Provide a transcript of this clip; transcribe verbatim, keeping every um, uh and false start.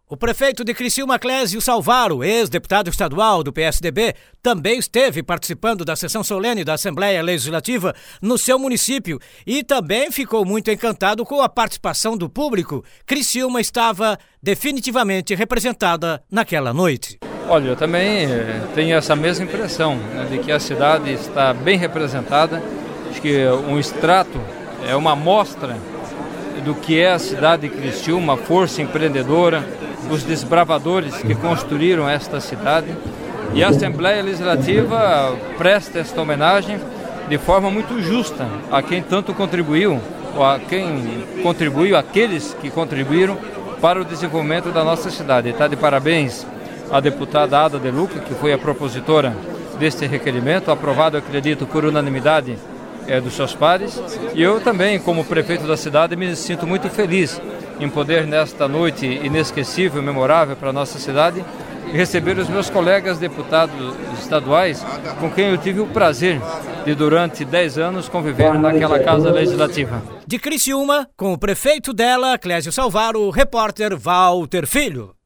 O prefeito de Criciúma, Clésio Salvaro, ex-deputado estadual do P S D B, também esteve participando da sessão solene da Assembleia Legislativa no seu município e também ficou muito encantado com a participação do público. Criciúma estava definitivamente representada naquela noite. Olha, eu também tenho essa mesma impressão, né, de que a cidade está bem representada. Acho que um extrato é uma amostra do que é a cidade de Criciúma, uma força empreendedora, os desbravadores que construíram esta cidade. E a Assembleia Legislativa presta esta homenagem de forma muito justa a quem tanto contribuiu, ou a quem contribuiu, aqueles que contribuíram para o desenvolvimento da nossa cidade. Está de parabéns a deputada Ada De Luca, que foi a propositora deste requerimento, aprovado, acredito, por unanimidade é, dos seus pares. E eu também, como prefeito da cidade, me sinto muito feliz em poder, nesta noite inesquecível, memorável para a nossa cidade, receber os meus colegas deputados estaduais, com quem eu tive o prazer de, durante dez anos, conviver naquela Casa Legislativa. De Criciúma, com o prefeito dela, Clésio Salvaro, o repórter Walter Filho.